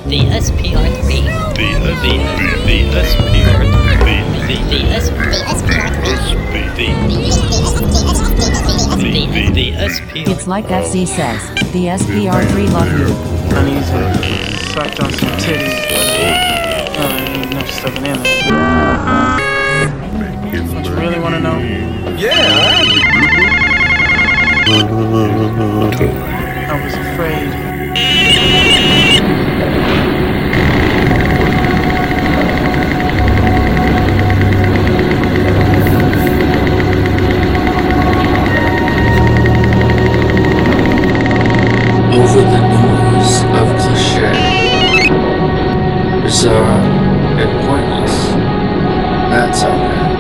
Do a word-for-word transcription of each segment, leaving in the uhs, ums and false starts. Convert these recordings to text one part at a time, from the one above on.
The S P R three. The the the S P R three. The the S P the the the S P R. It's like F Z says. The S P R three love you. I need to suck on some titties, but uh, ain't no stuffing in it. Don't you really want to know? Yeah. I was afraid. Over the noise of cliché, bizarre and pointless, that's alright.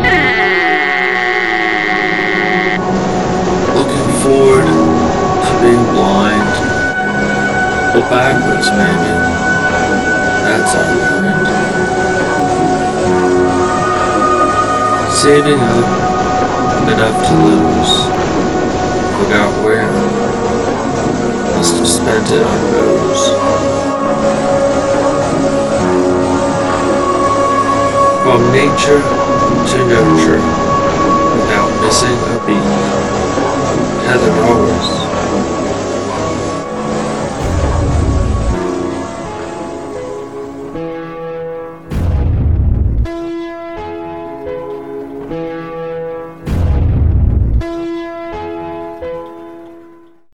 Looking forward to being blind, but backwards maybe, that's alright. Saving up enough to lose, forgot where. Must have spent it on booze. From nature to nurture, without missing a beat. Heather Howard.